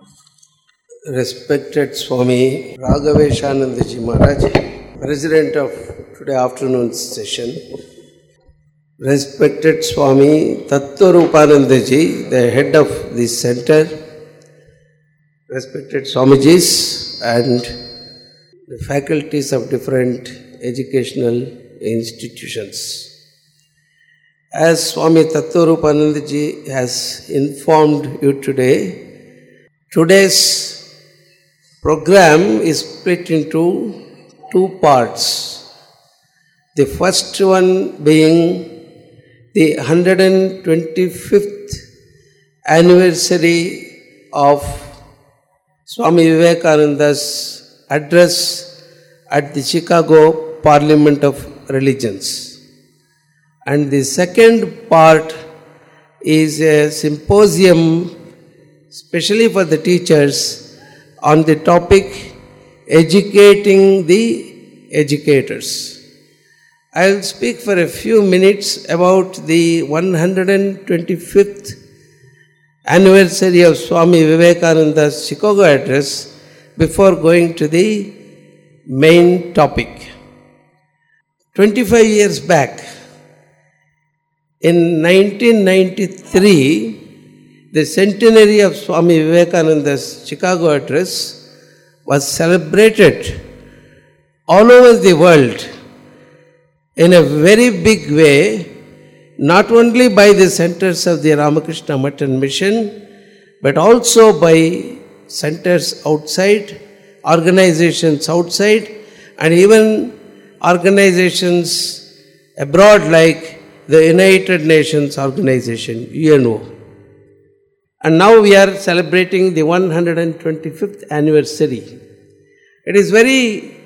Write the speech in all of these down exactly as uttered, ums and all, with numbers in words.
Respected Swami Raghaveshanandaji Maharaj, President of today afternoon's session, respected Swami Tattvarupanandaji, the head of this center, respected Swamijis and the faculties of different educational institutions. As Swami Tattvarupanandaji has informed you today, today's program is split into two parts. The first one being the one hundred twenty-fifth anniversary of Swami Vivekananda's address at the Chicago Parliament of Religions. And the second part is a symposium especially for the teachers on the topic educating the educators. I will speak for a few minutes about the one hundred twenty-fifth anniversary of Swami Vivekananda's Chicago address before going to the main topic. twenty-five years back, in nineteen ninety-three, the centenary of Swami Vivekananda's Chicago address was celebrated all over the world in a very big way, not only by the centers of the Ramakrishna Math and Mission, but also by centers outside, organizations outside, and even organizations abroad like the United Nations Organization, U N O. And now we are celebrating the one hundred twenty-fifth anniversary. It is very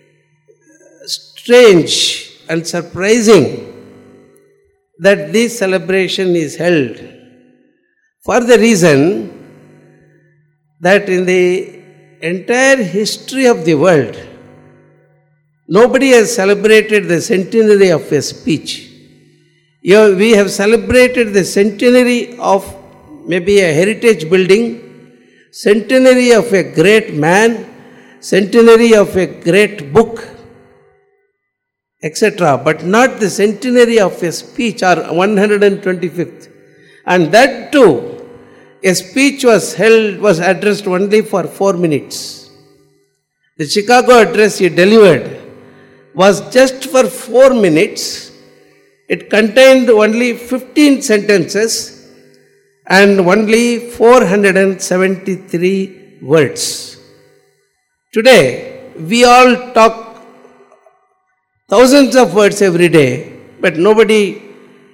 strange and surprising that this celebration is held for the reason that in the entire history of the world, nobody has celebrated the centenary of a speech. Here we have celebrated the centenary of maybe a heritage building, centenary of a great man, centenary of a great book, et cetera, but not the centenary of a speech or one hundred twenty-fifth. And that too, a speech was held, was addressed only for four minutes. The Chicago address he delivered was just for four minutes. It contained only fifteen sentences and only four hundred seventy-three words. Today, we all talk thousands of words every day, but nobody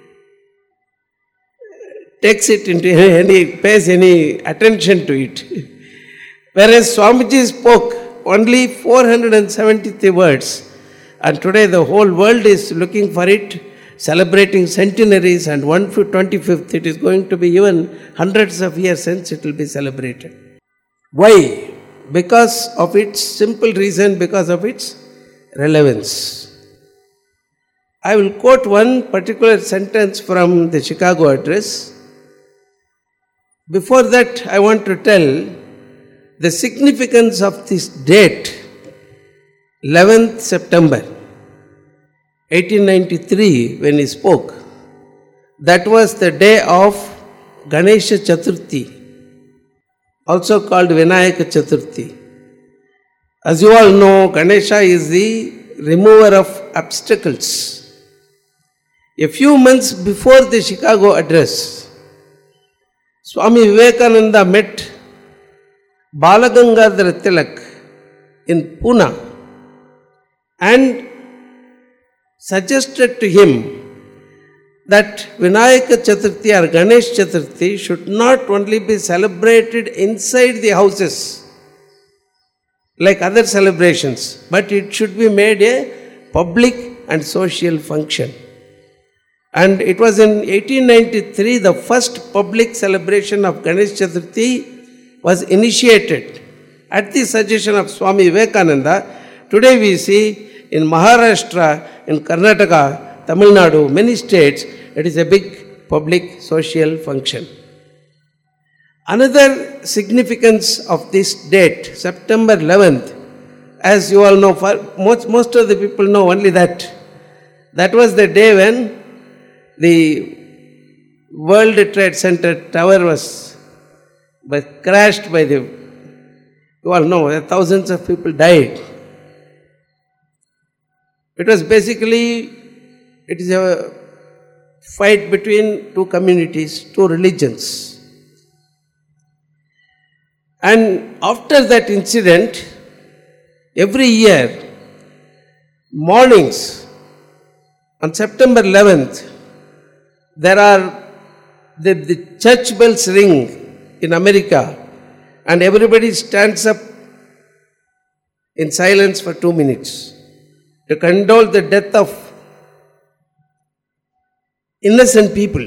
takes it into any, pays any attention to it. Whereas Swamiji spoke only four hundred seventy-three words, and today the whole world is looking for it, celebrating centenaries, and one hundred twenty-fifth, it is going to be even hundreds of years since it will be celebrated. Why? Because of its simple reason, because of its relevance. I will quote one particular sentence from the Chicago address. Before that, I want to tell the significance of this date, eleventh September eighteen ninety-three, when he spoke. That was the day of Ganesha Chaturthi, also called Vinayaka Chaturthi. As you all know, Ganesha is the remover of obstacles. A few months before the Chicago address, Swami Vivekananda met Balagangadhara Tilak in Pune and suggested to him that Vinayaka Chaturthi or Ganesh Chaturthi should not only be celebrated inside the houses like other celebrations, but it should be made a public and social function. And it was in eighteen ninety-three, the first public celebration of Ganesh Chaturthi was initiated at the suggestion of Swami Vivekananda. Today we see in Maharashtra, in Karnataka, Tamil Nadu, many states, it is a big public social function. Another significance of this date, September eleventh, as you all know, for most, most of the people know only that. That was the day when the World Trade Center tower was, was crashed by the, you all know, that thousands of people died. It was basically, it is a fight between two communities, two religions. And after that incident, every year, mornings, on September eleventh, there are, the, the church bells ring in America, and everybody stands up in silence for two minutes to condole the death of innocent people.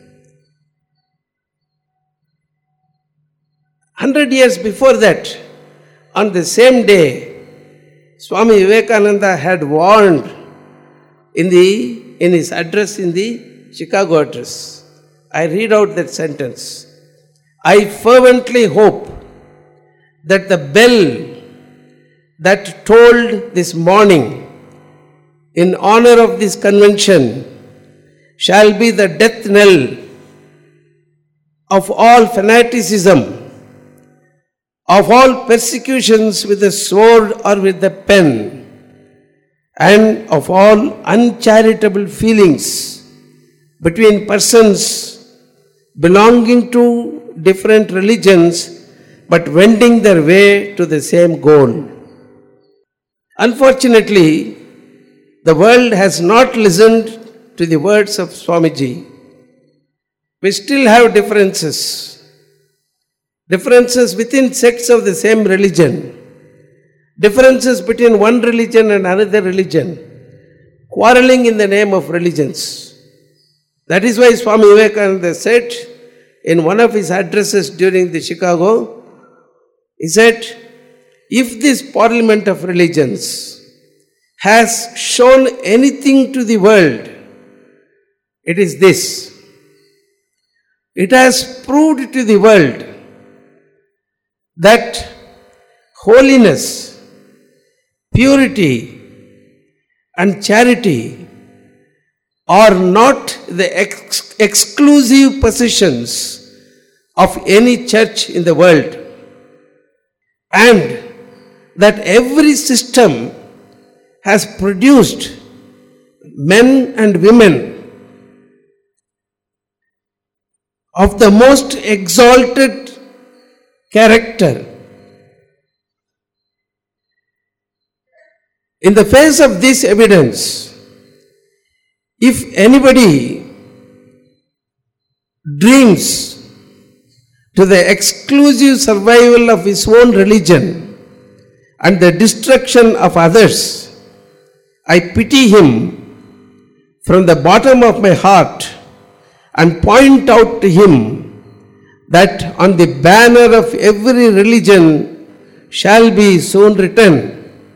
Hundred years before that, on the same day, Swami Vivekananda had warned in, the, in his address in the Chicago address. I read out that sentence. I fervently hope that the bell that tolled this morning in honor of this convention shall be the death knell of all fanaticism, of all persecutions with the sword or with the pen, and of all uncharitable feelings between persons belonging to different religions but wending their way to the same goal. Unfortunately, the world has not listened to the words of Swamiji. We still have differences. Differences within sects of the same religion. Differences between one religion and another religion. Quarreling in the name of religions. That is why Swami Vivekananda said in one of his addresses during the Chicago, he said, if this Parliament of Religions has shown anything to the world, it is this. It has proved to the world that holiness, purity, and charity are not the ex- exclusive possessions of any church in the world, and that every system has produced men and women of the most exalted character. In the face of this evidence, if anybody dreams to the exclusive survival of his own religion and the destruction of others, I pity him from the bottom of my heart and point out to him that on the banner of every religion shall be soon written,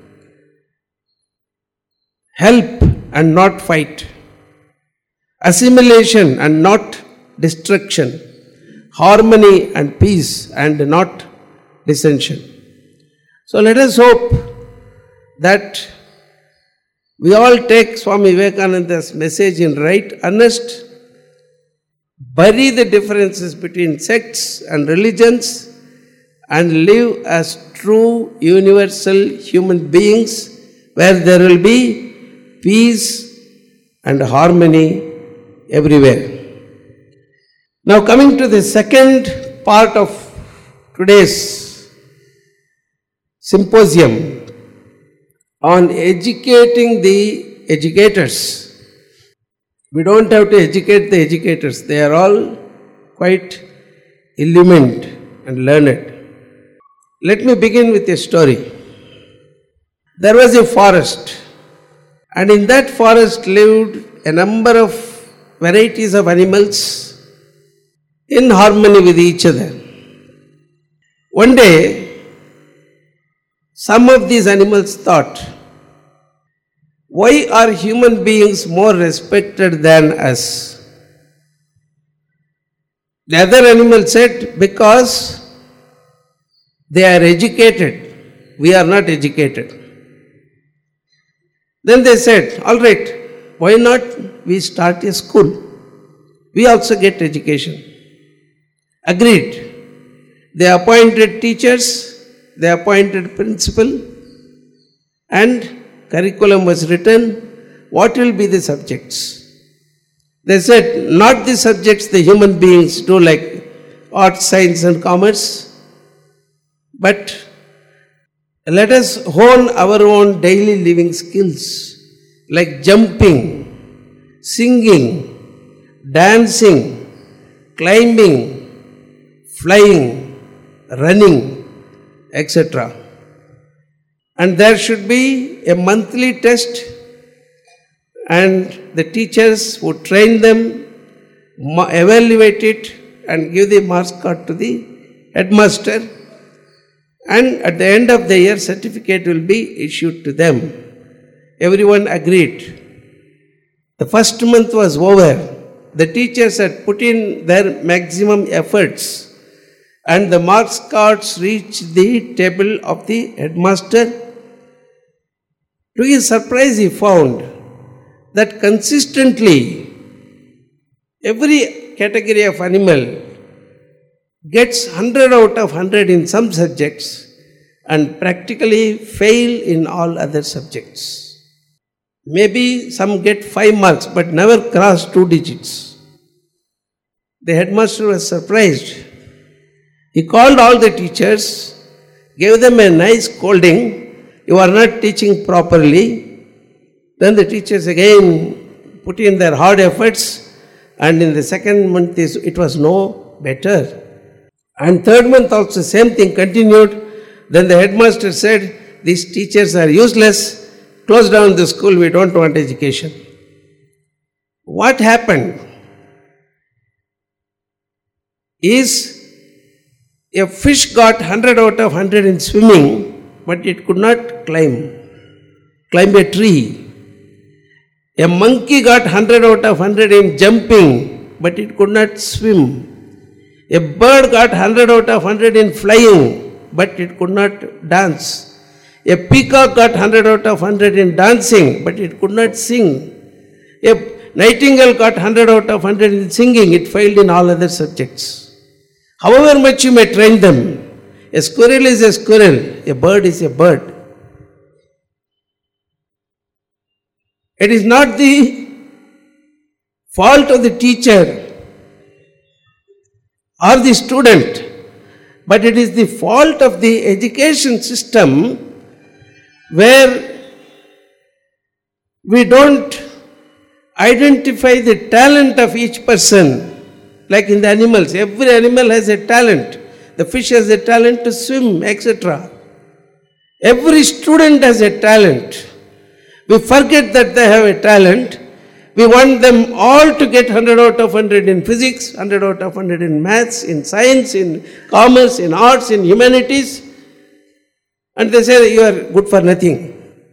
help and not fight, assimilation and not destruction, harmony and peace and not dissension. So let us hope that we all take Swami Vivekananda's message in right earnest, bury the differences between sects and religions, and live as true universal human beings where there will be peace and harmony everywhere. Now coming to the second part of today's symposium on educating the educators. We don't have to educate the educators. They are all quite illumined and learned. Let me begin with a story. There was a forest, and in that forest lived a number of varieties of animals in harmony with each other. One day, some of these animals thought, why are human beings more respected than us? The other animal said, because they are educated, we are not educated. Then they said, all right, why not we start a school? We also get education. Agreed. They appointed teachers, they appointed principal, and curriculum was written. What will be the subjects? They said, not the subjects the human beings do, like art, science and commerce, but let us hone our own daily living skills, like jumping, singing, dancing, climbing, flying, running, et cetera. And there should be a monthly test, and the teachers would train them, evaluate it, and give the marks card to the headmaster. And at the end of the year, certificate will be issued to them. Everyone agreed. The first month was over. The teachers had put in their maximum efforts, and the marks cards reached the table of the headmaster. To his surprise, he found that consistently every category of animal gets one hundred out of one hundred in some subjects and practically fail in all other subjects. Maybe some get five marks but never cross two digits. The headmaster was surprised. He called all the teachers, gave them a nice scolding. You are not teaching properly. Then the teachers again put in their hard efforts, and in the second month it was no better. And third month also same thing continued. Then the headmaster said, these teachers are useless, close down the school, we don't want education. What happened is a fish got one hundred out of one hundred in swimming, but it could not climb, climb a tree. A monkey got one hundred out of one hundred in jumping, but it could not swim. A bird got one hundred out of one hundred in flying, but it could not dance. A peacock got one hundred out of one hundred in dancing, but it could not sing. A nightingale got one hundred out of one hundred in singing, it failed in all other subjects. However much you may train them, a squirrel is a squirrel, a bird is a bird. It is not the fault of the teacher or the student, but it is the fault of the education system where we don't identify the talent of each person. Like in the animals, every animal has a talent. The fish has a talent to swim, et cetera. Every student has a talent. We forget that they have a talent. We want them all to get one hundred out of one hundred in physics, one hundred out of one hundred in maths, in science, in commerce, in arts, in humanities. And they say, you are good for nothing.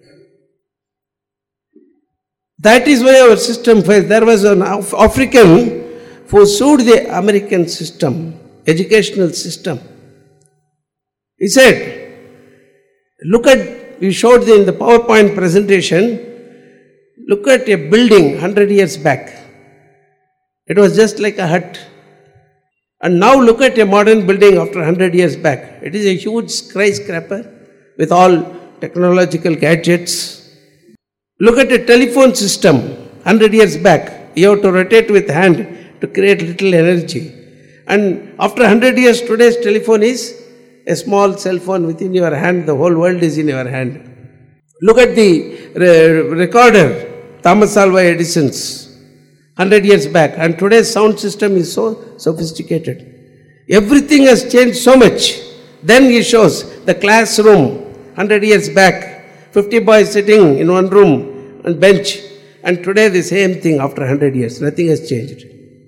That is why our system fails. There was an African who sued the American system, educational system. He said, look at, we showed in the PowerPoint presentation, look at a building one hundred years back. It was just like a hut. And now look at a modern building after one hundred years back. It is a huge skyscraper with all technological gadgets. Look at a telephone system one hundred years back. You have to rotate with hand to create little energy. And after one hundred years, today's telephone is a small cell phone within your hand. The whole world is in your hand. Look at the re- recorder, Thomas Alva Edison's, one hundred years back. And today's sound system is so sophisticated. Everything has changed so much. Then he shows the classroom, one hundred years back, fifty boys sitting in one room on bench. And today the same thing after one hundred years. Nothing has changed.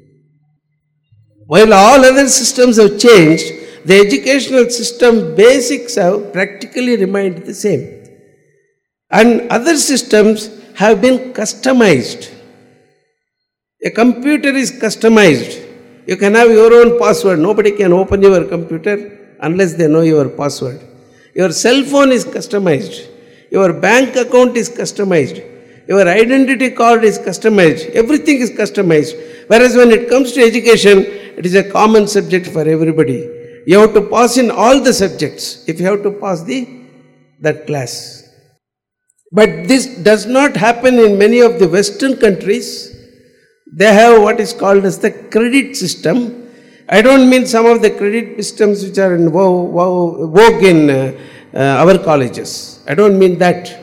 While all other systems have changed, the educational system basics have practically remained the same. And other systems have been customized. A computer is customized. You can have your own password. Nobody can open your computer unless they know your password. Your cell phone is customized. Your bank account is customized. Your identity card is customized. Everything is customized. Whereas when it comes to education, it is a common subject for everybody. You have to pass in all the subjects if you have to pass the that class. But this does not happen in many of the Western countries. They have what is called as the credit system. I don't mean some of the credit systems which are in vogue in uh, uh, our colleges. I don't mean that.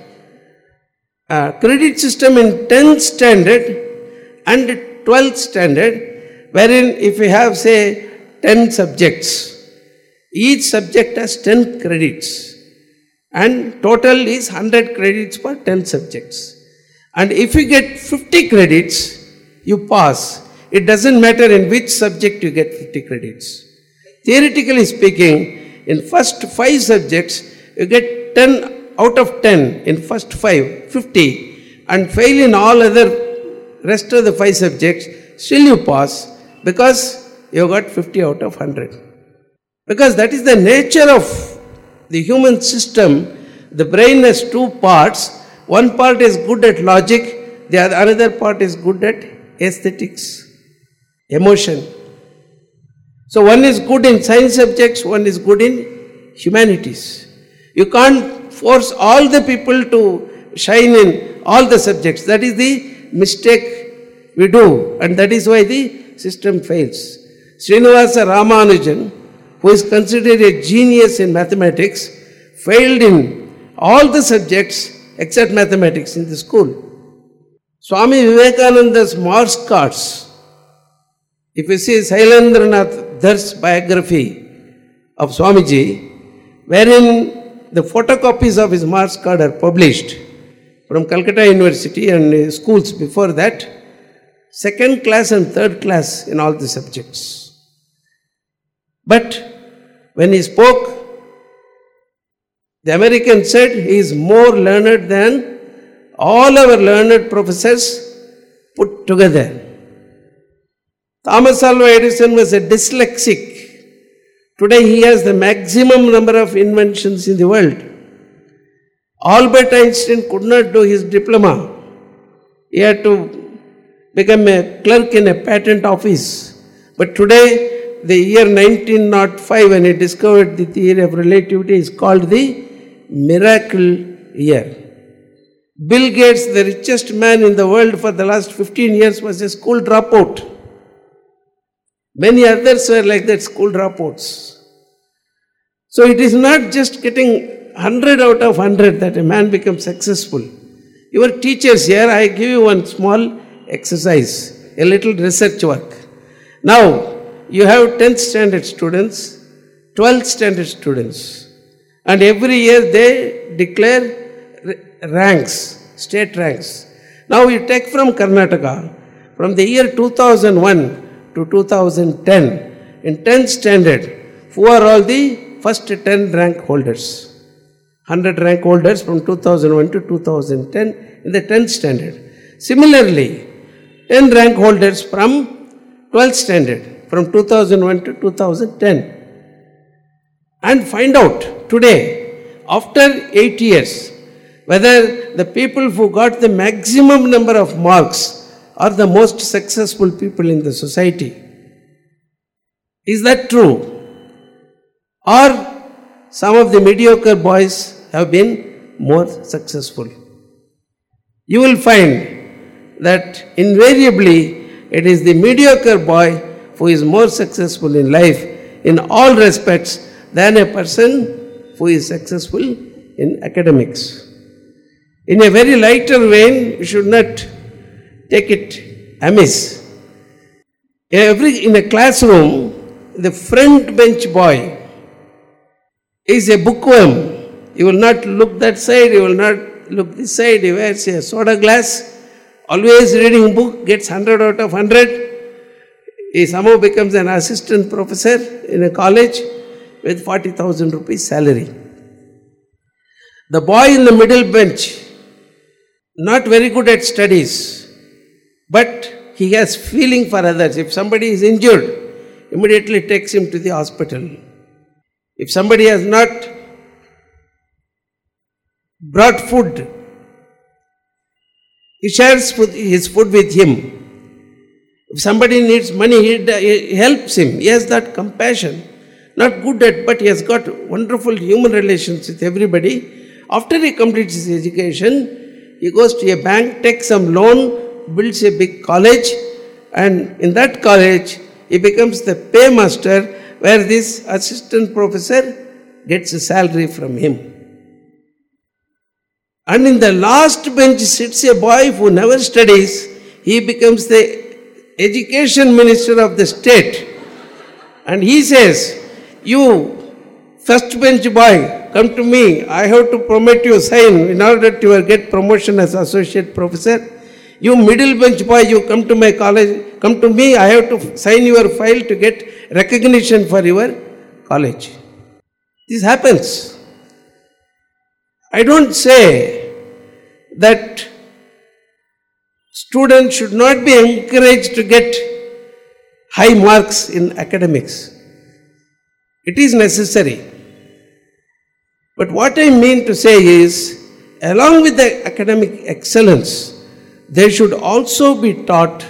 Uh, credit system in tenth standard and twelfth standard, wherein if we have say ten subjects, each subject has ten credits and total is one hundred credits per ten subjects. And if you get fifty credits, you pass. It doesn't matter in which subject you get fifty credits. Theoretically speaking, in first five subjects, you get ten out of ten in first five, fifty, and fail in all other rest of the five subjects, still you pass because you got fifty out of one hundred. Because that is the nature of the human system. The brain has two parts. One part is good at logic, the other another part is good at aesthetics, emotion. So one is good in science subjects, one is good in humanities. You can't force all the people to shine in all the subjects. That is the mistake we do, and that is why the system fails. Srinivasa Ramanujan, who is considered a genius in mathematics, failed in all the subjects except mathematics in the school. Swami Vivekananda's Morse cards, if you see Sailendranath Dhar's biography of Swamiji, wherein the photocopies of his Morse card are published from Calcutta University and schools before that, second class and third class in all the subjects. But when he spoke, the American said he is more learned than all our learned professors put together. Thomas Alva Edison was a dyslexic. Today he has the maximum number of inventions in the world. Albert Einstein could not do his diploma. He had to become a clerk in a patent office. But today, the year nineteen oh five, when he discovered the theory of relativity, is called the miracle year. Bill Gates, the richest man in the world for the last fifteen years, was a school dropout. Many others were like that, school dropouts. So it is not just getting one hundred out of one hundred that a man becomes successful. Your teachers here, I give you one small exercise, a little research work. Now, you have tenth standard students, twelfth standard students, and every year they declare ranks, state ranks. Now you take from Karnataka, from the year two thousand one to two thousand ten, in tenth standard, who are all the first ten rank holders? one hundred rank holders from two thousand one to two thousand ten in the tenth standard. Similarly, ten rank holders from twelfth standard, from two thousand one to two thousand ten. And find out today, after eight years, whether the people who got the maximum number of marks are the most successful people in the society. Is that true? Or some of the mediocre boys have been more successful? You will find that invariably it is the mediocre boy who is more successful in life in all respects than a person who is successful in academics. In a very lighter vein, you should not take it amiss. Every, in a classroom, the front bench boy is a bookworm. He will not look that side, he will not look this side, he wears a soda glass, always reading book, gets one hundred out of one hundred. He somehow becomes an assistant professor in a college with forty thousand rupees salary. The boy in the middle bench, not very good at studies, but he has feeling for others. If somebody is injured, immediately takes him to the hospital. If somebody has not brought food, he shares his food with him. If somebody needs money, he helps him. He has that compassion. Not good at, but he has got wonderful human relations with everybody. After he completes his education, he goes to a bank, takes some loan, builds a big college, and in that college, he becomes the paymaster, where this assistant professor gets a salary from him. And in the last bench sits a boy who never studies. He becomes the education minister of the state. And he says, you first bench boy, come to me. I have to promote you, sign in order to get promotion as associate professor. You middle bench boy, you come to my college, come to me. I have to sign your file to get recognition for your college. This happens. I don't say that students should not be encouraged to get high marks in academics. It is necessary. But what I mean to say is, along with the academic excellence, they should also be taught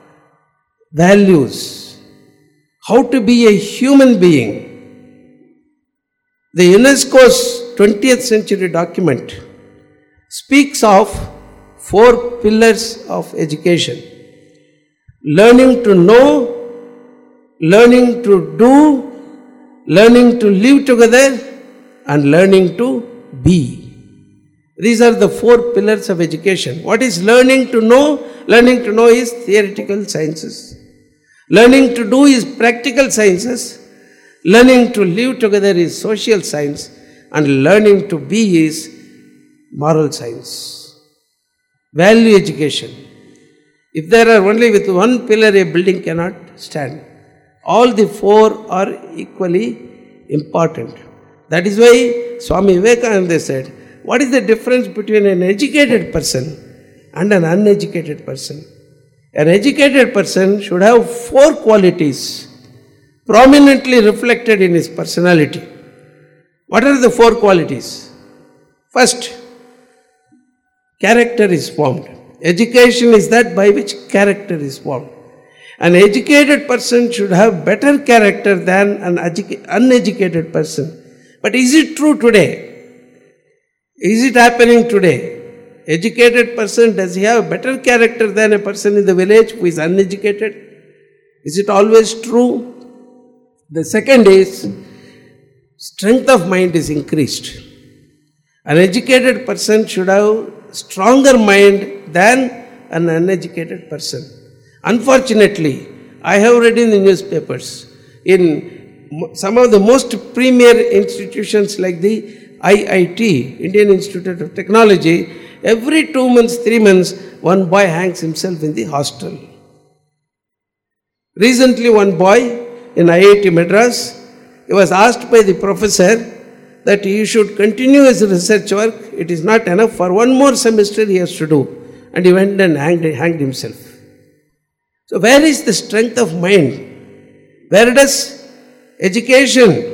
values, how to be a human being. The UNESCO's twentieth century document speaks of four pillars of education: learning to know, learning to do, learning to live together, and learning to be. These are the four pillars of education. What is learning to know? Learning to know is theoretical sciences. Learning to do is practical sciences. Learning to live together is social science. And learning to be is moral science. Value education. If there are only with one pillar, a building cannot stand. All the four are equally important. That is why Swami Vivekananda said, what is the difference between an educated person and an uneducated person? An educated person should have four qualities prominently reflected in his personality. What are the four qualities? First, character is formed. Education is that by which character is formed. An educated person should have better character than an uneducated person. But is it true today? Is it happening today? Educated person, does he have better character than a person in the village who is uneducated? Is it always true? The second is, strength of mind is increased. An educated person should have stronger mind than an uneducated person. Unfortunately, I have read in the newspapers, in some of the most premier institutions like the I I T, Indian Institute of Technology, every two months, three months, one boy hangs himself in the hostel. Recently, one boy in I I T Madras, he was asked by the professor that he should continue his research work. It is not enough. For one more semester he has to do. And he went and hanged, hanged himself. So where is the strength of mind? Where does education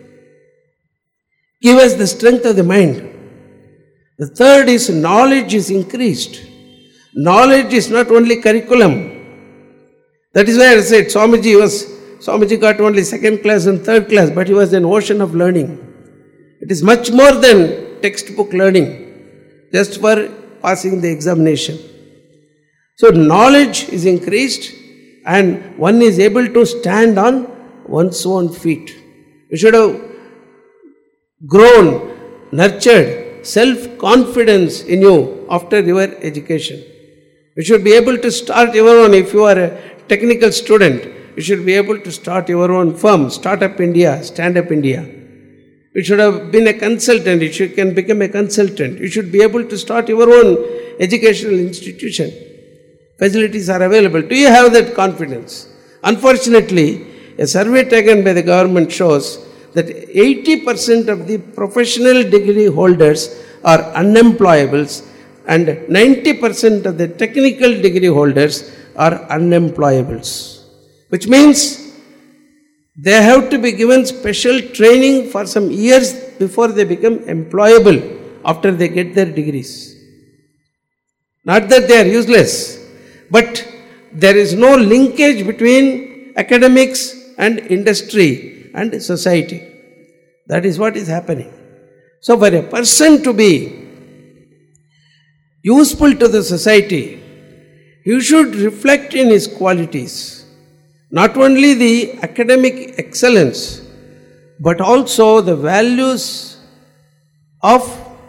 give us the strength of the mind? The third is knowledge is increased. Knowledge is not only curriculum. That is why I said Swamiji was, Swamiji got only second class and third class, but he was an ocean of learning. It is much more than textbook learning, just for passing the examination. So knowledge is increased and one is able to stand on one's own feet. You should have grown, nurtured self-confidence in you after your education. You should be able to start your own, if you are a technical student, you should be able to start your own firm, Start Up India, Stand Up India. You should have been a consultant, you should, can become a consultant. You should be able to start your own educational institution. Facilities are available. Do you have that confidence? Unfortunately, a survey taken by the government shows that eighty percent of the professional degree holders are unemployables and ninety percent of the technical degree holders are unemployables. Which means They have to be given special training for some years before they become employable after they get their degrees. Not that they are useless, but there is no linkage between academics and industry and society. That is what is happening. So for a person to be useful to the society, he should reflect in his qualities not only the academic excellence, but also the values of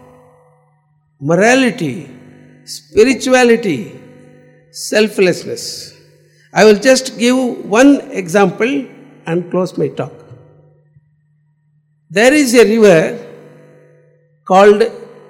morality, spirituality, selflessness. I will just give one example and close my talk. There is a river called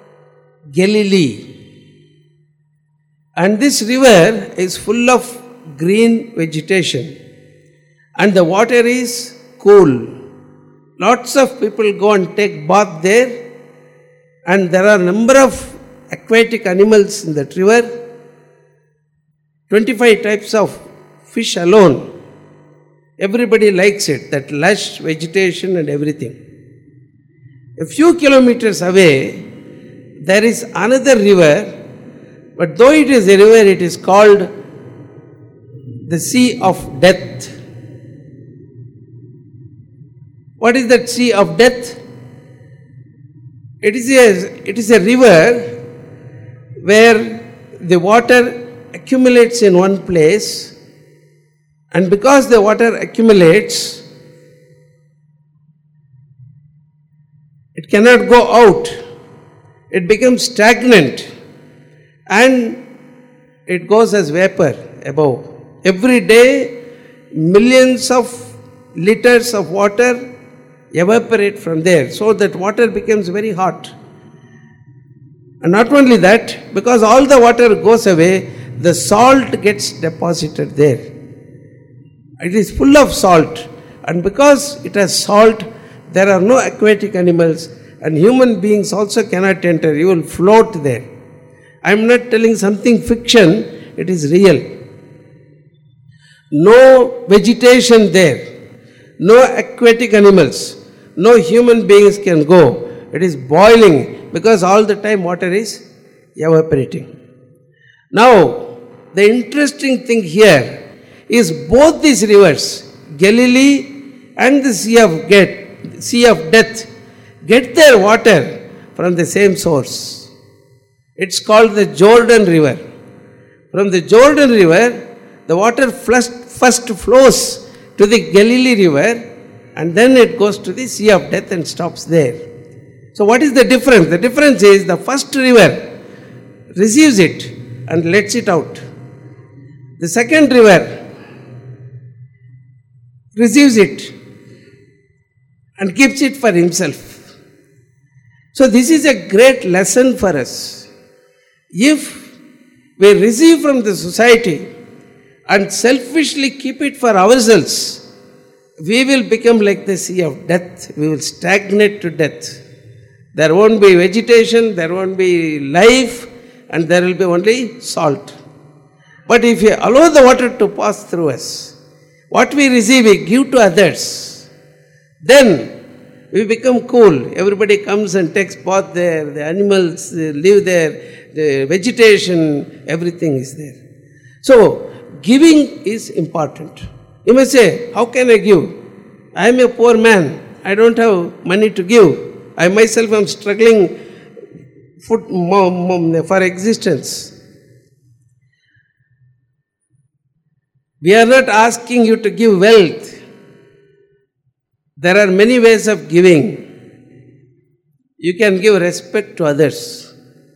Galilee, and this river is full of green vegetation, and the water is cool. Lots of people go and take bath there, and there are a number of aquatic animals in that river. twenty-five types of fish alone. Everybody likes it, that lush vegetation and everything. A few kilometers away, there is another river, but though it is a river, it is called the Sea of Death. What is that Sea of Death? It is a, it is a river where the water accumulates in one place, and because the water accumulates, it cannot go out. It becomes stagnant and it goes as vapor above. Every day, millions of liters of water evaporate from there, so that water becomes very hot. And not only that, because all the water goes away, the salt gets deposited there. It is full of salt, and because it has salt, there are no aquatic animals, and human beings also cannot enter. You will float there. I am not telling something fiction, it is real. No vegetation there, no aquatic animals, no human beings can go. It is boiling because all the time water is evaporating. Now, the interesting thing here is both these rivers, Galilee and the Sea of, get, sea of Death, get their water from the same source. It's called the Jordan River. From the Jordan River, the water first, first flows to the Galilee River, and then it goes to the Sea of Death and stops there. So what is the difference? The difference is the first river receives it and lets it out. The second river receives it and keeps it for himself. So this is a great lesson for us. If we receive from the society and selfishly keep it for ourselves, we will become like the Sea of Death. We will stagnate to death. There won't be vegetation, there won't be life, and there will be only salt. But if we allow the water to pass through us, what we receive we give to others, then we become cool. Everybody comes and takes bath there, the animals live there, the vegetation, everything is there. So, giving is important. You may say, how can I give? I am a poor man, I don't have money to give. I myself am struggling for existence. We are not asking you to give wealth. There are many ways of giving. You can give respect to others.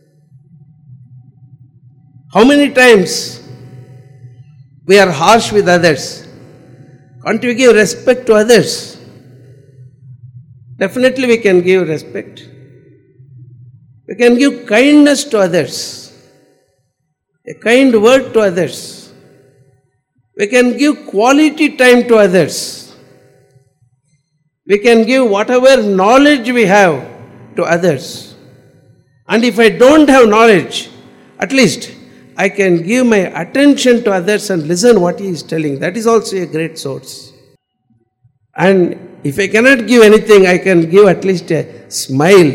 How many times we are harsh with others? Can't we give respect to others? Definitely we can give respect. We can give kindness to others, a kind word to others. We can give quality time to others. We can give whatever knowledge we have to others. And if I don't have knowledge, at least I can give my attention to others and listen what he is telling. That is also a great source. And if I cannot give anything, I can give at least a smile.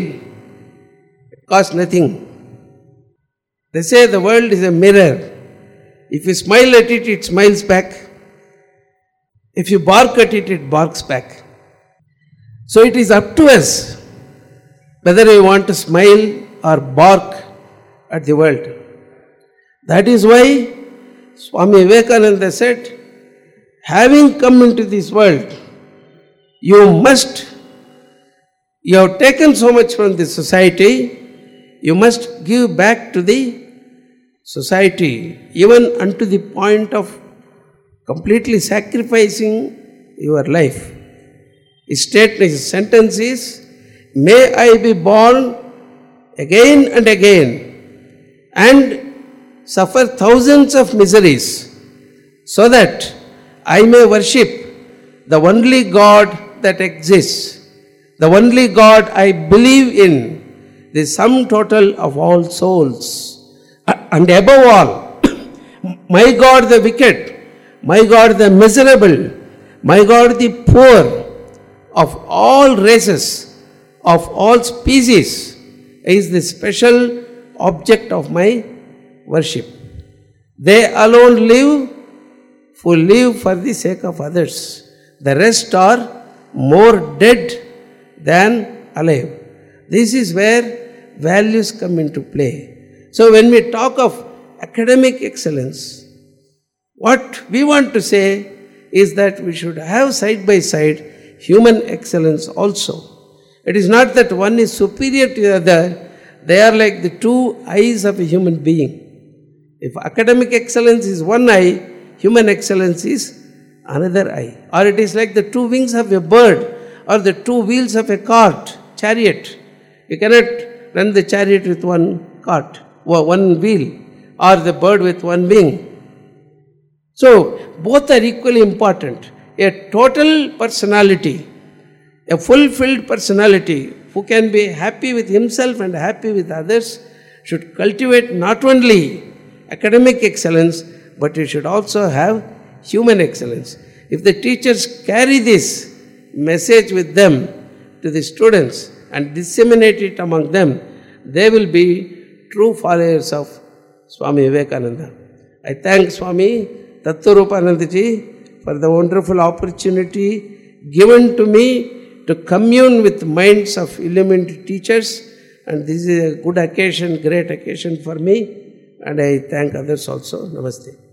It costs nothing. They say the world is a mirror. If you smile at it, it smiles back. If you bark at it, it barks back. So it is up to us whether we want to smile or bark at the world. That is why Swami Vivekananda said, having come into this world, you must, you have taken so much from the society, you must give back to the society, even unto the point of completely sacrificing your life. His statement, his sentence is, may I be born again and again and suffer thousands of miseries so that I may worship the only God that exists, the only God I believe in, the sum total of all souls. And above all, my God the wicked, my God the miserable, my God the poor, of all races, of all species, is the special object of my worship. They alone live, who live for the sake of others. The rest are more dead than alive. This is where values come into play. So when we talk of academic excellence, what we want to say is that we should have side by side human excellence also. It is not that one is superior to the other, they are like the two eyes of a human being. If academic excellence is one eye, human excellence is another eye. Or it is like the two wings of a bird or the two wheels of a cart, chariot. You cannot run the chariot with one cart, or one wheel, or the bird with one wing. So, both are equally important. A total personality, a fulfilled personality who can be happy with himself and happy with others should cultivate not only academic excellence, but it should also have human excellence. If the teachers carry this message with them to the students and disseminate it among them, they will be true followers of Swami Vivekananda. I thank Swami Tattvarupanandaji for the wonderful opportunity given to me to commune with minds of illumined teachers, and this is a good occasion, great occasion for me, and I thank others also. Namaste.